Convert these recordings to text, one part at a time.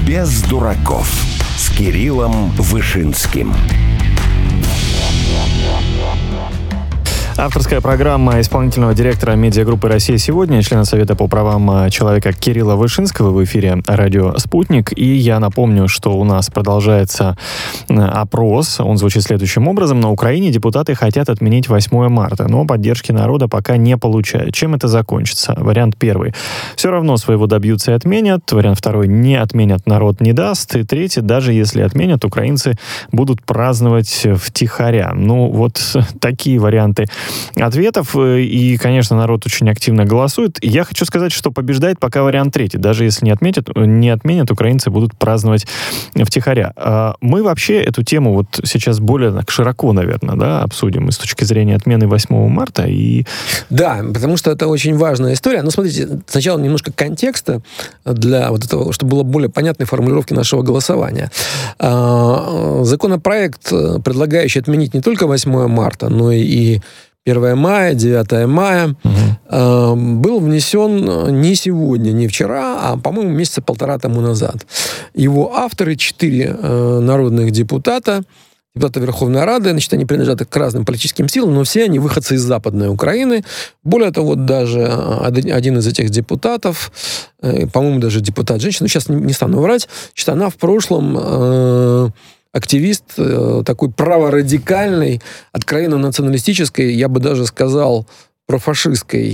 Без дураков с Кириллом Вышинским. Авторская программа исполнительного директора медиагруппы «Россия сегодня», члена Совета по правам человека Кирилла Вышинского в эфире радио «Спутник». И я напомню, что у нас продолжается опрос. Он звучит следующим образом. На Украине депутаты хотят отменить 8 марта, но поддержки народа пока не получают. Чем это закончится? Вариант первый. Все равно своего добьются и отменят. Вариант второй. Не отменят, народ не даст. И третий. Даже если отменят, украинцы будут праздновать втихаря. Ну, вот такие варианты ответов, и, конечно, народ очень активно голосует. Я хочу сказать, что побеждает пока вариант третий. Даже если не отменят, украинцы будут праздновать втихаря. Мы вообще эту тему вот сейчас более так широко, наверное, да, обсудим и с точки зрения отмены 8 марта. И... Да, потому что это очень важная история. Но смотрите, сначала немножко контекста для вот этого, чтобы было более понятной формулировки нашего голосования. Законопроект, предлагающий отменить не только 8 марта, но и 1 мая, 9 мая, был внесен не сегодня, не вчера, а, по-моему, месяца полтора тому назад. Его авторы, 4 народных депутата Верховной Рады, значит, они принадлежат к разным политическим силам, но все они выходцы из Западной Украины. Более того, даже один из этих депутатов, по-моему, даже депутат-женщина, сейчас не стану врать, значит, она в прошлом... активист такой праворадикальной, откровенно националистической, я бы даже сказал, профашистской,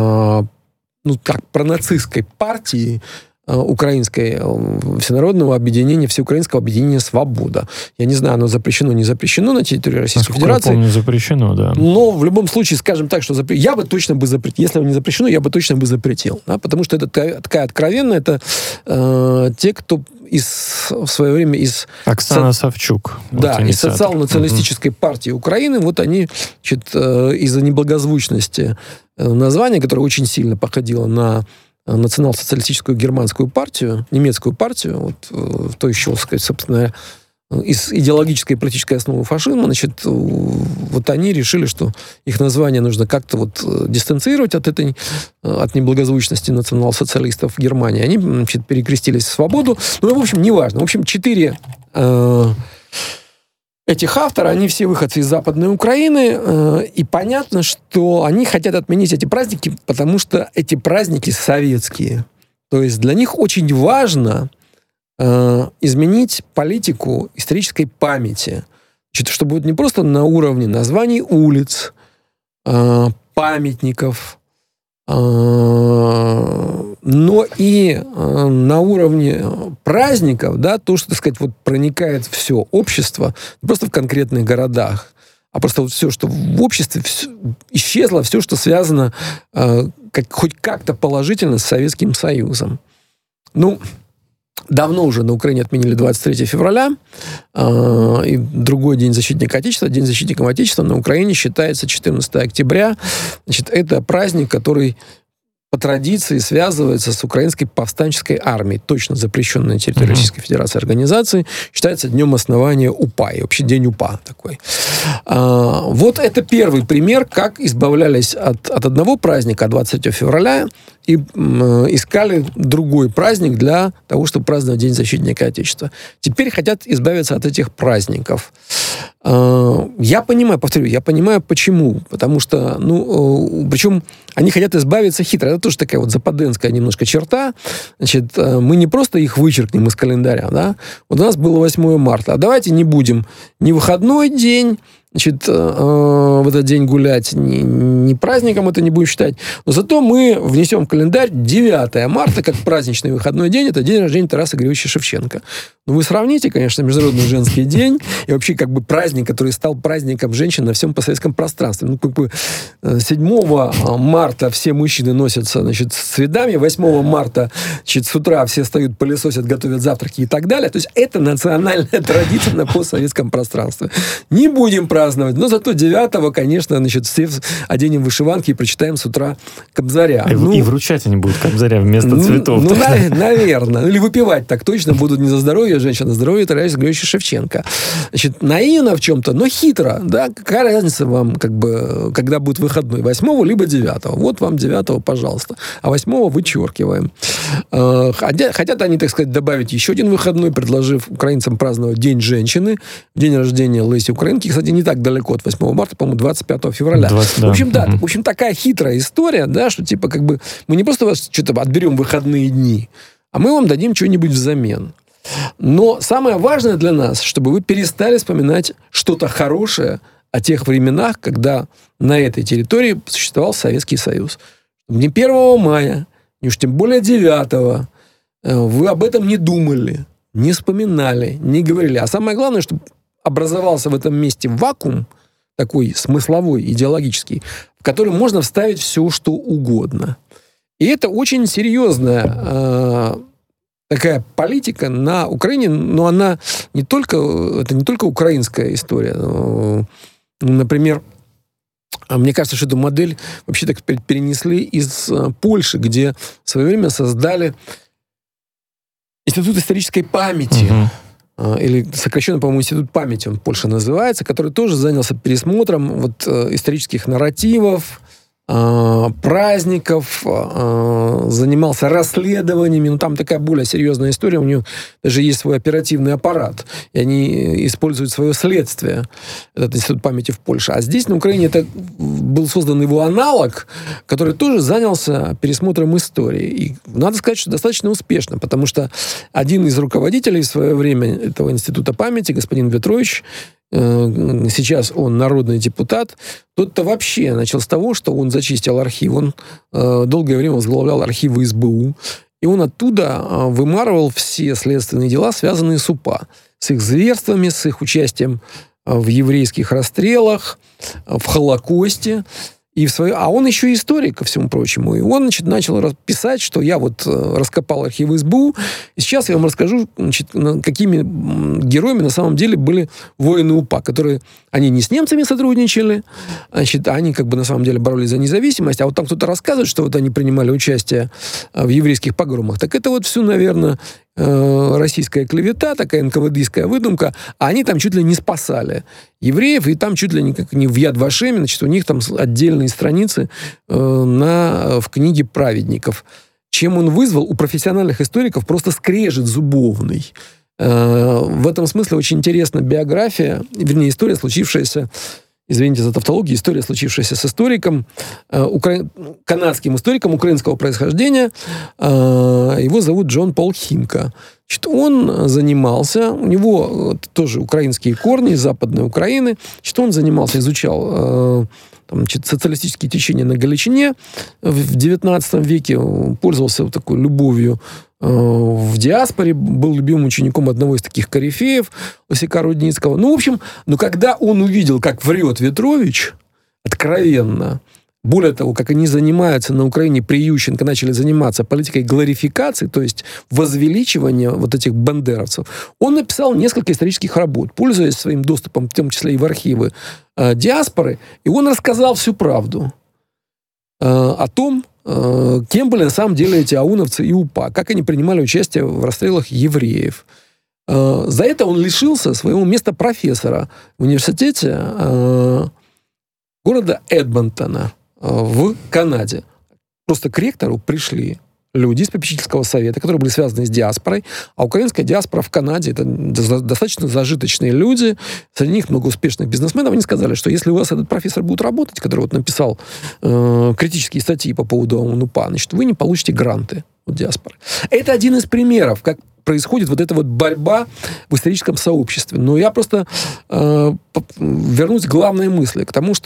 пронацистской партии украинской всенародного объединения, всеукраинского объединения «Свобода». Я не знаю, оно запрещено, не запрещено на территории Российской Федерации. Я помню, запрещено, да. Но в любом случае, скажем так, что я бы точно бы запретил. Если не запрещено, я бы точно бы запретил. Да? Потому что это такая откровенная, это те, кто в свое время из... Оксана Савчук. Да, из социал-националистической партии Украины. Вот они, значит, из-за неблагозвучности названия, которое очень сильно походило на национал-социалистическую германскую партию, немецкую партию, вот, то еще, сказать, собственно, из идеологической и политической основы фашизма, значит, вот они решили, что их название нужно как-то вот дистанцировать от неблагозвучности национал-социалистов Германии. Они, значит, перекрестились в «Свободу». Ну, в общем, неважно. В общем, 4 этих автора, они все выходцы из Западной Украины, и понятно, что они хотят отменить эти праздники, потому что эти праздники советские. То есть для них очень важно изменить политику исторической памяти, чтобы вот не просто на уровне названий улиц, памятников, но и на уровне праздников, да, то, что, так сказать, вот проникает все общество, не просто в конкретных городах, а просто вот все, что в обществе исчезло, все, что связано хоть как-то положительно с Советским Союзом. Ну, давно уже на Украине отменили 23 февраля, и другой День защитника Отечества, День защитников Отечества на Украине считается 14 октября. Значит, это праздник, который по традиции связывается с украинской повстанческой армией, точно запрещенной на территории Российской Федерации организации, считается днем основания УПА, и вообще День УПА такой. Вот это первый пример, как избавлялись от одного праздника, 23 февраля, и искали другой праздник для того, чтобы праздновать День защитника Отечества. Теперь хотят избавиться от этих праздников. Я понимаю, повторю, я понимаю, почему. Потому что, причем они хотят избавиться хитро. Это тоже такая вот западенская немножко черта. Значит, мы не просто их вычеркнем из календаря, да. Вот у нас было 8 марта, а давайте не будем ни выходной день, значит, в этот день гулять, ни праздником это не будем считать. Но зато мы внесем в календарь 9 марта, как праздничный выходной день, это день рождения Тараса Григорьевича Шевченко. Ну, вы сравните, конечно, Международный женский день и вообще как бы праздник, который стал праздником женщин на всем постсоветском пространстве. Ну, как бы 7 марта все мужчины носятся, значит, с цветами, 8 марта, значит, с утра все встают, пылесосят, готовят завтраки и так далее. То есть это национальная традиция на постсоветском пространстве. Не будем праздновать праздновать. Но зато 9-го, конечно, значит, все оденем вышиванки и прочитаем с утра Кобзаря. И вручать они будут Кобзаря вместо цветов. Ну, наверное. Или выпивать так точно будут не за здоровье женщин, а за здоровье Тараса Григорьевича Шевченко. Значит, наивно в чем-то, но хитро. Да? Какая разница вам, как бы, когда будет выходной? 8-го либо 9-го. Вот вам 9-го, пожалуйста. А 8-го вычеркиваем. Хотят они, так сказать, добавить еще один выходной, предложив украинцам праздновать День женщины, день рождения Леси Украинки. Кстати, не так далеко от 8 марта, по-моему, 25 февраля. В общем, да. В общем, такая хитрая история, да, что типа как бы мы не просто вас что-то отберем выходные дни, а мы вам дадим что-нибудь взамен. Но самое важное для нас, чтобы вы перестали вспоминать что-то хорошее о тех временах, когда на этой территории существовал Советский Союз. Не 1 мая, не уж тем более 9-го вы об этом не думали, не вспоминали, не говорили. А самое главное, чтобы образовался в этом месте вакуум, такой смысловой, идеологический, в который можно вставить все, что угодно. И это очень серьезная такая политика на Украине, но она это не только украинская история. Например, мне кажется, что эту модель вообще так перенесли из Польши, где в свое время создали Институт исторической памяти. Или сокращенно, по-моему, Институт памяти он в Польше называется, который тоже занялся пересмотром вот, исторических нарративов, праздников, занимался расследованиями. Ну, там такая более серьезная история. У него даже есть свой оперативный аппарат. И они используют свое следствие, этот Институт памяти в Польше. А здесь, на Украине, это был создан его аналог, который тоже занялся пересмотром истории. И надо сказать, что достаточно успешно, потому что один из руководителей в свое время этого Института памяти, господин Ветрович, сейчас он народный депутат, тот-то вообще начал с того, что он зачистил архив. Он долгое время возглавлял архивы СБУ. И он оттуда вымарывал все следственные дела, связанные с УПА. С их зверствами, с их участием в еврейских расстрелах, в Холокосте. А он еще историк, ко всему прочему. И он, значит, начал писать, что я вот раскопал архивы СБУ, и сейчас я вам расскажу, значит, какими героями на самом деле были воины УПА, которые, они не с немцами сотрудничали, значит, они как бы на самом деле боролись за независимость, а вот там кто-то рассказывает, что вот они принимали участие в еврейских погромах, так это вот все, наверное, российская клевета, такая НКВДистская выдумка, а они там чуть ли не спасали евреев, и там чуть ли не в Яд Вашеме, значит, у них там отдельные страницы в книге праведников. Чем он вызвал у профессиональных историков просто скрежет зубовный. В этом смысле очень интересна биография, вернее, история, случившаяся, извините за тавтологию, история, случившаяся с историком, канадским историком украинского происхождения. Его зовут Джон Пол Химка. Значит, он занимался, у него тоже украинские корни, из Западной Украины. Значит, он занимался, изучал социалистические течения на Галичине в XIX веке, пользовался такой любовью в диаспоре, был любимым учеником одного из таких корифеев, Лосяка Рудницкого. Ну, в общем, когда он увидел, как врет Ветрович, откровенно, более того, как они занимаются на Украине при Ющенко, начали заниматься политикой глорификации, то есть возвеличивания вот этих бандеровцев, он написал несколько исторических работ, пользуясь своим доступом, в том числе и в архивы диаспоры, и он рассказал всю правду о том, кем были на самом деле эти ауновцы и УПА, как они принимали участие в расстрелах евреев. За это он лишился своего места профессора в университете города Эдмонтона в Канаде. Просто к ректору пришли люди из попечительского совета, которые были связаны с диаспорой, а украинская диаспора в Канаде — это достаточно зажиточные люди, среди них много успешных бизнесменов. Они сказали, что если у вас этот профессор будет работать, который вот написал критические статьи по поводу ООН-УПА, значит, вы не получите гранты от диаспоры. Это один из примеров, как происходит вот эта вот борьба в историческом сообществе. Но я просто вернусь к главной мысли, к тому,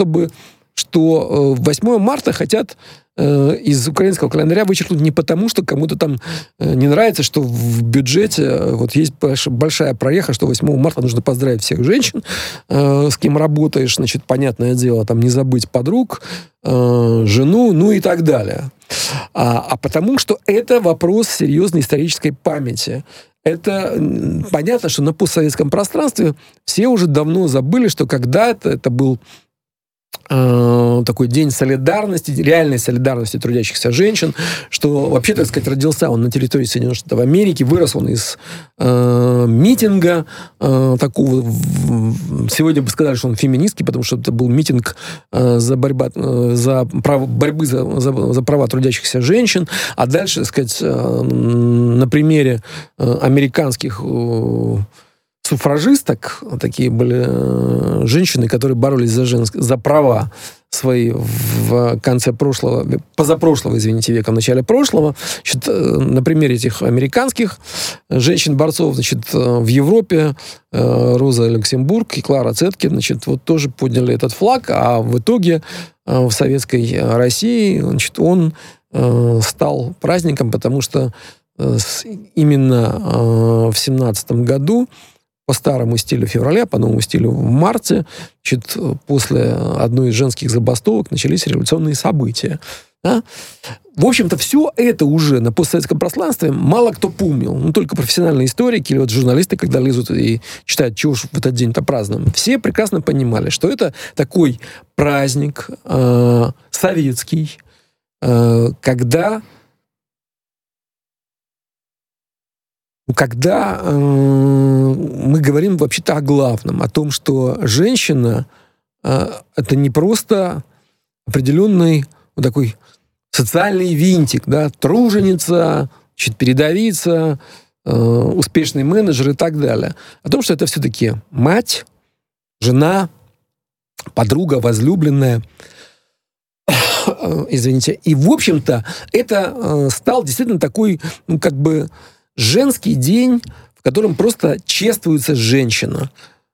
что 8 марта хотят из украинского календаря вычеркнуть не потому, что кому-то там не нравится, что в бюджете вот есть большая проеха, что 8 марта нужно поздравить всех женщин, с кем работаешь, значит, понятное дело, там не забыть подруг, жену, ну и так далее. А потому что это вопрос серьезной исторической памяти. это понятно, что на постсоветском пространстве все уже давно забыли, что когда-то это был такой день солидарности, реальной солидарности трудящихся женщин, что вообще, так сказать, родился он на территории Соединенных Штатов Америки, вырос он из митинга такого, сегодня бы сказали, что он феминистский, потому что это был митинг за борьбу за права трудящихся женщин, а дальше, так сказать, на примере американских суфражисток, такие были женщины, которые боролись за права свои в конце позапрошлого, извините, века, в начале прошлого. Значит, на примере этих американских женщин-борцов, значит, в Европе Роза Люксембург и Клара Цеткин, значит, вот тоже подняли этот флаг, а в итоге в советской России, значит, он стал праздником, потому что именно в 17 году по старому стилю февраля, по новому стилю в марте, значит, после одной из женских забастовок начались революционные события. Да? В общем-то, все это уже на постсоветском пространстве мало кто помнил. Ну, только профессиональные историки или вот журналисты, когда лезут и читают, чего ж в этот день-то празднуем, все прекрасно понимали, что это такой праздник советский, когда мы говорим вообще-то о главном, о том, что женщина это не просто определенный вот такой социальный винтик, да, труженица, передовица, успешный менеджер и так далее. О том, что это все-таки мать, жена, подруга, возлюбленная. Извините. И, в общем-то, это стал действительно такой, ну, как бы женский день, в котором просто чествуется женщина.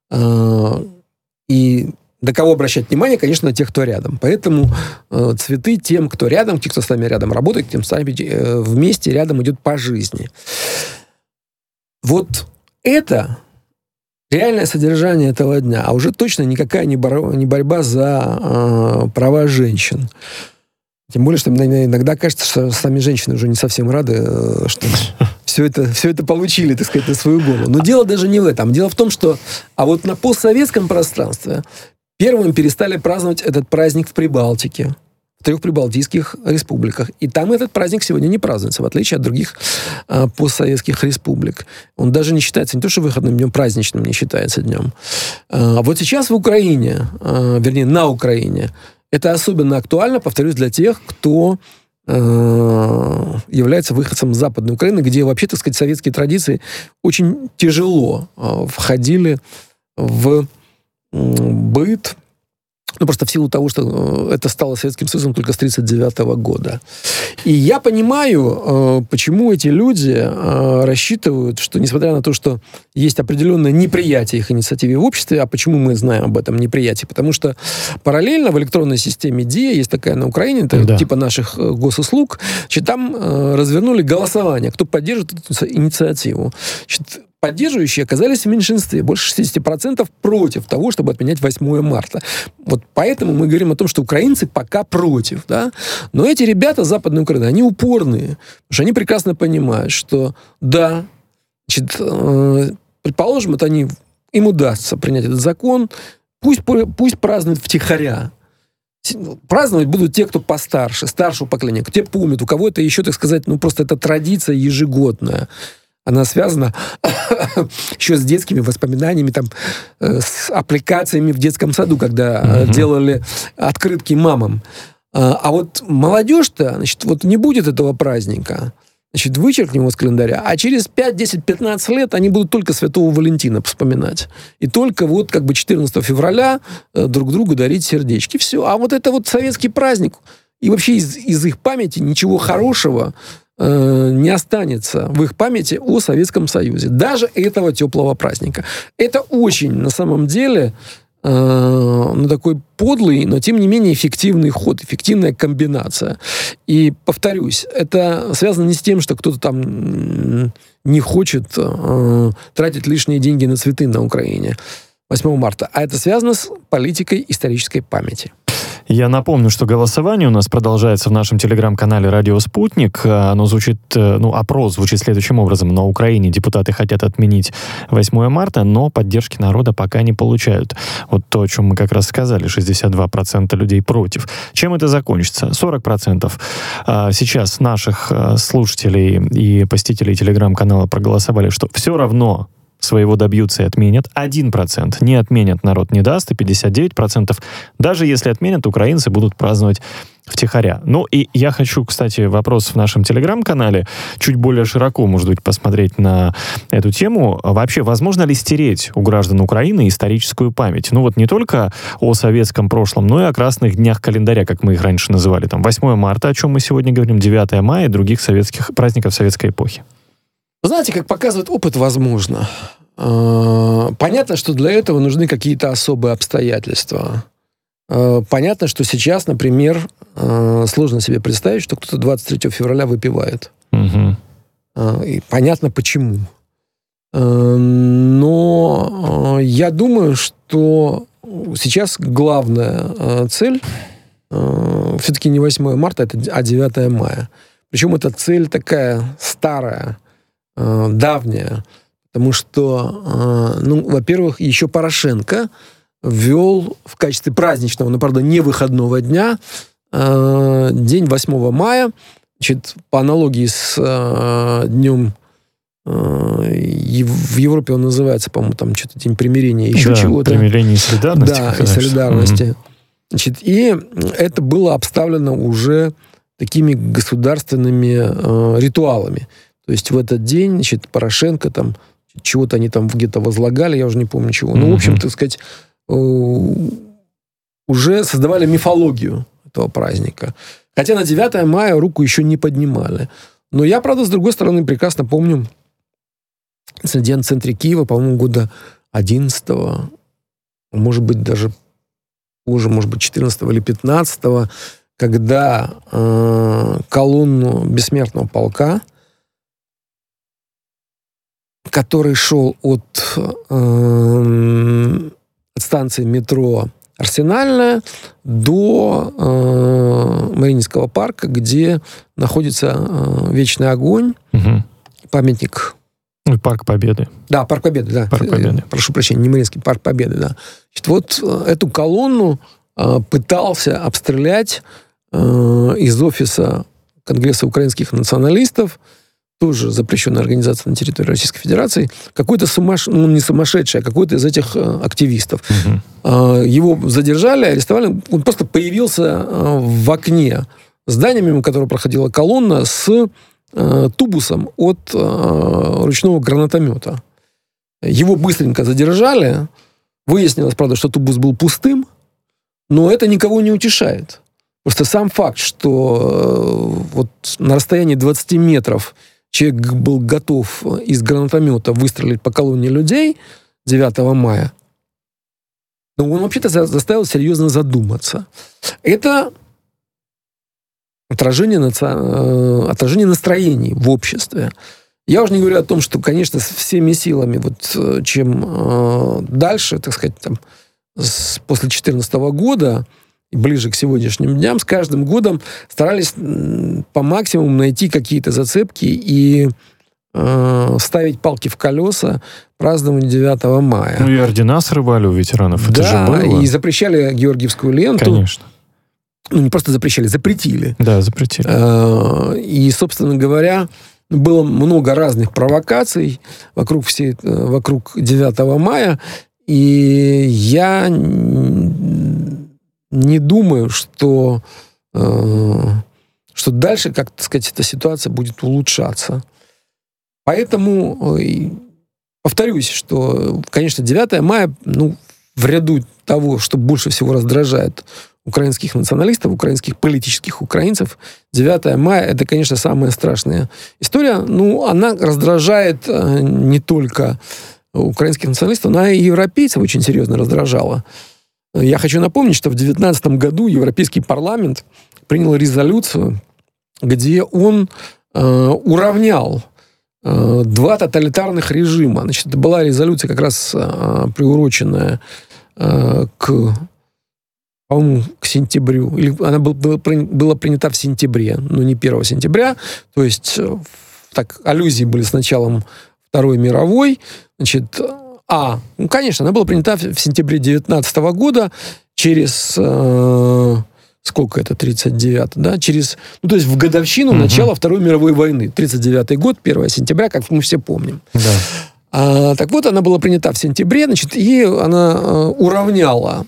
И до кого обращать внимание? Конечно, на тех, кто рядом. Поэтому цветы тем, кто рядом, те, кто с нами рядом работает, тем сами вместе рядом идет по жизни. Вот это реальное содержание этого дня, а уже точно никакая не борьба за права женщин. Тем более, что иногда кажется, что сами женщины уже не совсем рады, что все это получили, так сказать, на свою голову. Но дело даже не в этом. Дело в том, что вот на постсоветском пространстве первым перестали праздновать этот праздник в Прибалтике, в 3 прибалтийских республиках. И там этот праздник сегодня не празднуется, в отличие от других постсоветских республик. Он даже не считается не то, что выходным днем, праздничным не считается днем. Вот сейчас в Украине, вернее, на Украине, это особенно актуально, повторюсь, для тех, кто является выходцем Западной Украины, где вообще, так сказать, советские традиции очень тяжело входили в быт, ну, просто в силу того, что это стало Советским Союзом только с 1939 года. И я понимаю, почему эти люди рассчитывают, что, несмотря на то, что есть определенное неприятие их инициативе в обществе, а почему мы знаем об этом неприятии? Потому что параллельно в электронной системе ДИА, есть такая на Украине, это типа наших госуслуг, значит, там развернули голосование, кто поддержит эту инициативу. Значит, поддерживающие оказались в меньшинстве. Больше 60% против того, чтобы отменять 8 марта. Вот поэтому мы говорим о том, что украинцы пока против. Да? Но эти ребята Западной Украины, они упорные. Потому что они прекрасно понимают, что да, значит, предположим, это им удастся принять этот закон, пусть празднуют втихаря. Праздновать будут те, кто постарше, старшего поколения, те помнят, у кого это еще, так сказать, ну просто это традиция ежегодная. Она связана еще с детскими воспоминаниями, там, с аппликациями в детском саду, когда делали открытки мамам. А вот молодежь-то, значит, вот не будет этого праздника. Значит, вычеркнем его с календаря, а через 5, 10, 15 лет они будут только Святого Валентина вспоминать. И только вот как бы 14 февраля друг другу дарить сердечки. Все. А вот это вот советский праздник. И вообще из их памяти ничего хорошего не останется в их памяти о Советском Союзе. Даже этого теплого праздника. Это очень, на самом деле, такой подлый, но тем не менее эффективный ход, эффективная комбинация. И, повторюсь, это связано не с тем, что кто-то там не хочет тратить лишние деньги на цветы на Украине 8 марта, а это связано с политикой исторической памяти. Я напомню, что голосование у нас продолжается в нашем телеграм-канале «Радио Спутник». Оно звучит, опрос звучит следующим образом. На Украине депутаты хотят отменить 8 марта, но поддержки народа пока не получают. Вот то, о чем мы как раз сказали, 62% людей против. Чем это закончится? 40% сейчас наших слушателей и посетителей телеграм-канала проголосовали, что все равно своего добьются и отменят. 1% не отменят, народ не даст, и 59% даже если отменят, украинцы будут праздновать втихаря. Ну и я хочу, кстати, вопрос в нашем телеграм-канале чуть более широко, может быть, посмотреть на эту тему. Вообще, возможно ли стереть у граждан Украины историческую память? Ну вот не только о советском прошлом, но и о красных днях календаря, как мы их раньше называли. Там 8 марта, о чем мы сегодня говорим, 9 мая и других советских праздников советской эпохи. Знаете, как показывает опыт, возможно. Понятно, что для этого нужны какие-то особые обстоятельства. Понятно, что сейчас, например, сложно себе представить, что кто-то 23 февраля выпивает. Угу. И понятно, почему. Но я думаю, что сейчас главная цель все-таки не 8 марта, а 9 мая. Причем эта цель такая старая, давняя, потому что, во-первых, еще Порошенко ввел в качестве праздничного, но, правда, не выходного дня, день 8 мая, значит, по аналогии с днем, в Европе он называется, по-моему, там что-то День примирения, еще да, чего-то. Примирение и солидарности. Да, и солидарности. Значит, и это было обставлено уже такими государственными ритуалами. То есть в этот день, значит, Порошенко там, чего-то они там где-то возлагали, я уже не помню чего. Ну, в общем, так сказать, уже создавали мифологию этого праздника. Хотя на 9 мая руку еще не поднимали. Но я, правда, с другой стороны, прекрасно помню инцидент в центре Киева, по-моему, года 11-го, может быть, даже позже, может быть, 14-го или 15-го, когда колонну бессмертного полка, который шел от станции метро Арсенальная до Мариинского парка, где находится Вечный огонь, памятник. Парк Победы. Да, Парк Победы, да. Парк Победы. Прошу прощения, не Мариинский, Парк Победы, да. Значит, вот эту колонну пытался обстрелять из офиса Конгресса украинских националистов, тоже запрещенная организация на территории Российской Федерации, какой-то не сумасшедший, а какой-то из этих активистов. Его задержали, арестовали. Он просто появился в окне здания, мимо которого проходила колонна, с тубусом от ручного гранатомета. Его быстренько задержали. Выяснилось, правда, что тубус был пустым, но это никого не утешает. Просто сам факт, что вот на расстоянии 20 метров человек был готов из гранатомета выстрелить по колонне людей 9 мая, но он вообще-то заставил серьезно задуматься. Это отражение настроений в обществе. Я уже не говорю о том, что, конечно, всеми силами, вот чем дальше, так сказать, там, после 2014 года, ближе к сегодняшним дням, с каждым годом старались по максимуму найти какие-то зацепки и ставить палки в колеса празднованию 9 мая. Ну и ордена срывали у ветеранов, да, это же было. И запрещали георгиевскую ленту. Конечно. Ну, не просто запрещали, запретили. Да, запретили. И, собственно говоря, было много разных провокаций вокруг 9 мая, и я не думаю, что дальше, как сказать, эта ситуация будет улучшаться. Поэтому повторюсь, что, конечно, 9 мая, в ряду того, что больше всего раздражает украинских националистов, украинских политических украинцев, 9 мая — это, конечно, самая страшная история. Она раздражает не только украинских националистов, она и европейцев очень серьезно раздражала. Я хочу напомнить, что в 2019 году Европейский парламент принял резолюцию, где он уравнял два тоталитарных режима. Значит, это была резолюция как раз приуроченная к по-моему, к сентябрю, или она была принята в сентябре, но не 1 сентября, то есть так аллюзии были с началом Второй мировой, значит, конечно, она была принята в сентябре 19 года через, сколько это, 39, да, через, то есть в годовщину начала Второй мировой войны, 39 год, 1 сентября, как мы все помним. Да. Так вот, она была принята в сентябре, значит, и она уравняла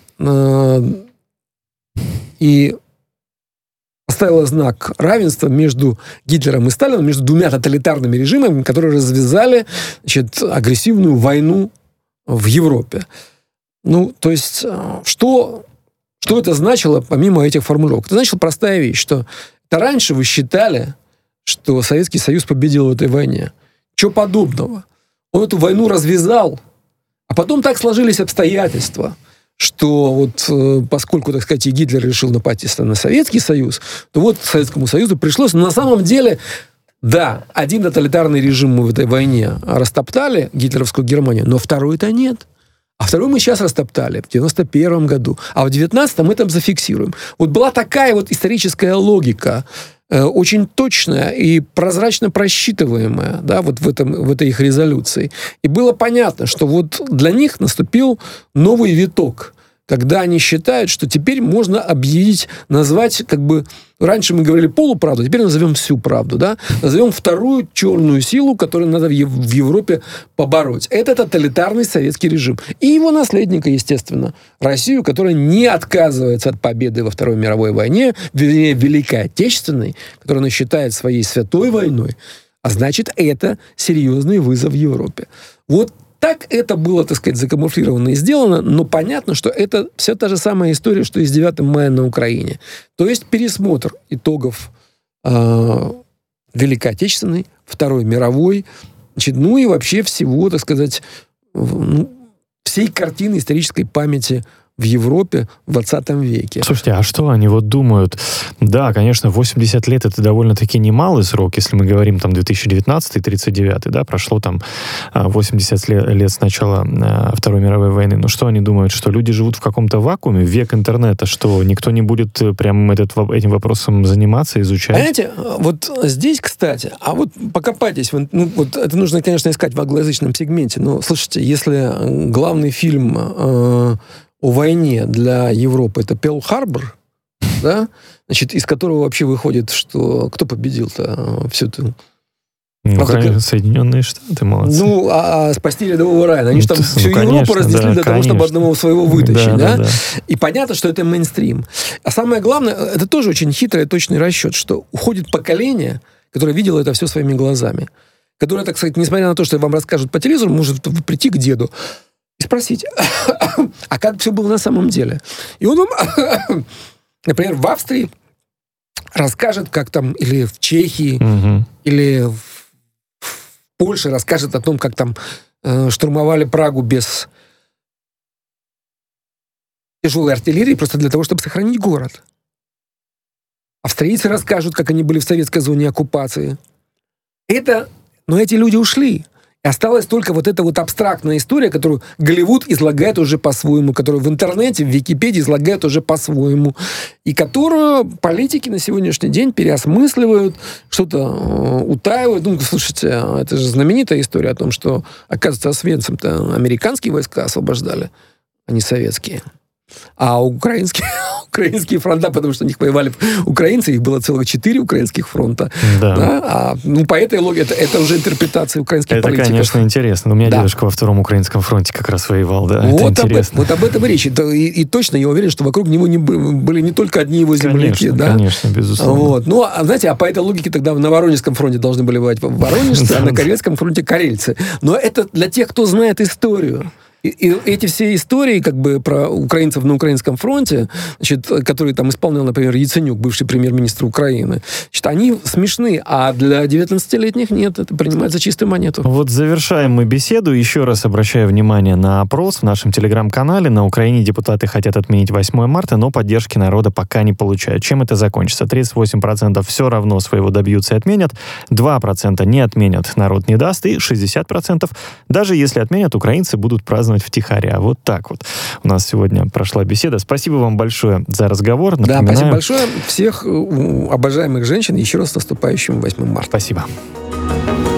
и поставила знак равенства между Гитлером и Сталином, между двумя тоталитарными режимами, которые развязали, значит, агрессивную войну в Европе. То есть, что это значило, помимо этих формулировок? Это значило простая вещь, что это раньше вы считали, что Советский Союз победил в этой войне. Чего подобного? Он эту войну развязал, а потом так сложились обстоятельства, что вот поскольку, так сказать, и Гитлер решил напасть на Советский Союз, то вот Советскому Союзу пришлось, но на самом деле, да, один тоталитарный режим мы в этой войне растоптали, гитлеровскую Германию, но второй-то нет. А второй мы сейчас растоптали в 91 году, а в 19-м мы там зафиксируем. Вот была такая вот историческая логика, очень точная и прозрачно просчитываемая, да, вот в этой их резолюции. И было понятно, что вот для них наступил новый виток, когда они считают, что теперь можно объявить, назвать, как бы, раньше мы говорили полуправду, теперь назовем всю правду, да, назовем вторую черную силу, которую надо в Европе побороть. Это тоталитарный советский режим. И его наследника, естественно, Россию, которая не отказывается от победы во Второй мировой войне, вернее, Великой Отечественной, которую она считает своей святой войной, а значит, это серьезный вызов Европе. Вот так это было, так сказать, закамуфлировано и сделано, но понятно, что это вся та же самая история, что и с 9 мая на Украине. То есть пересмотр итогов Великой Отечественной, Второй мировой, значит, и вообще всего, так сказать, всей картины исторической памяти в Европе в 20 веке. Слушайте, а что они вот думают? Да, конечно, 80 лет — это довольно-таки немалый срок, если мы говорим там 2019-39, да, прошло там 80 лет с начала Второй мировой войны. Но что они думают, что люди живут в каком-то вакууме, век интернета, что никто не будет прям этим вопросом заниматься, изучать? Понимаете, вот здесь, кстати, а вот покопайтесь, вот это нужно, конечно, искать в англоязычном сегменте, но, слушайте, если главный фильм о войне для Европы это Перл-Харбор, да, значит, из которого вообще выходит, что кто победил-то всю эту... Конечно, Соединенные Штаты, молодцы. А спасти рядового Райана. Они же там всю Европу разнесли для того, чтобы одного своего вытащить, да? И понятно, что это мейнстрим. А самое главное, это тоже очень хитрый и точный расчет, что уходит поколение, которое видело это все своими глазами, которое, так сказать, несмотря на то, что вам расскажут по телевизору, может прийти к деду и спросить, а как все было на самом деле? И он вам, например, в Австрии расскажет, как там, или в Чехии, или в Польше расскажет о том, как там штурмовали Прагу без тяжелой артиллерии, просто для того, чтобы сохранить город. Австрийцы расскажут, как они были в советской зоне оккупации. Но эти люди ушли. И осталась только вот эта вот абстрактная история, которую Голливуд излагает уже по-своему, которую в интернете, в Википедии излагают уже по-своему, и которую политики на сегодняшний день переосмысливают, что-то утаивают. Слушайте, это же знаменитая история о том, что, оказывается, Освенцим-то американские войска освобождали, а не советские. А украинские фронта, потому что у них воевали украинцы, их было целых 4 украинских фронта. Да? По этой логике, это уже интерпретация украинских политиков. Это, конечно, интересно. У меня дедушка во Втором украинском фронте как раз воевал, да. Вот об этом и речь. И точно я уверен, что вокруг него были не только одни его земляки. Конечно, безусловно. Знаете, по этой логике тогда на Воронежском фронте должны были воевать воронежцы, а на Карельском фронте карельцы. Но это для тех, кто знает историю. И эти все истории, как бы, про украинцев на Украинском фронте, значит, которые там исполнял, например, Яценюк, бывший премьер-министр Украины, значит, они смешны, а для 19-летних нет, это принимается чистую монету. Вот завершаем мы беседу. Еще раз обращаю внимание на опрос в нашем телеграм-канале. На Украине депутаты хотят отменить 8 марта, но поддержки народа пока не получают. Чем это закончится? 38% все равно своего добьются и отменят, 2% не отменят, народ не даст, и 60% даже если отменят, украинцы будут праздновать праздновать втихаря. Вот так вот у нас сегодня прошла беседа. Спасибо вам большое за разговор. Да, спасибо большое. Всех обожаемых женщин еще раз с наступающим 8 марта. Спасибо.